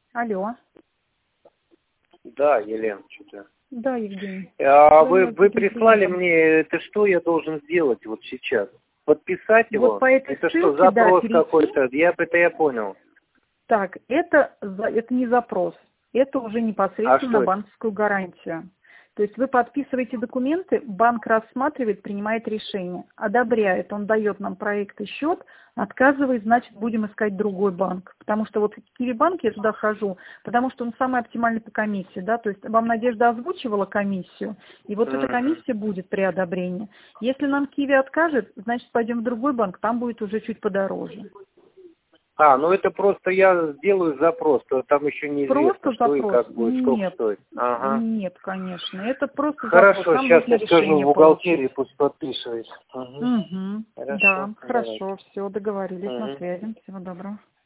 Алло. Да, Елена, что-то. Да, Евгений. Вы прислали мне, это что я должен сделать вот сейчас? Подписать его? Вот по этой это ссылке, что, запрос да, какой-то? Я понял. Так, это не запрос, это уже непосредственно что это? банковскую гарантию. То есть вы подписываете документы, банк рассматривает, принимает решение, одобряет, он дает нам проект и счет, отказывает, значит, будем искать другой банк. Потому что вот в Киви-банк я туда хожу, потому что он самый оптимальный по комиссии, да, то есть вам Надежда озвучивала комиссию, и вот эта комиссия будет при одобрении. Если нам Киви откажет, значит, пойдем в другой банк, там будет уже чуть подороже. Ну это просто я сделаю запрос, то там еще неизвестно, Просто что и запрос? как будет, сколько Нет, стоит. Ага. нет, конечно. Это просто запрос. Хорошо, Нам сейчас нужно я скажу решение в бухгалтерии, получить. пусть подписывает. Угу. Хорошо, Да, давайте. хорошо, все, договорились на Мгм. связи. Всего доброго.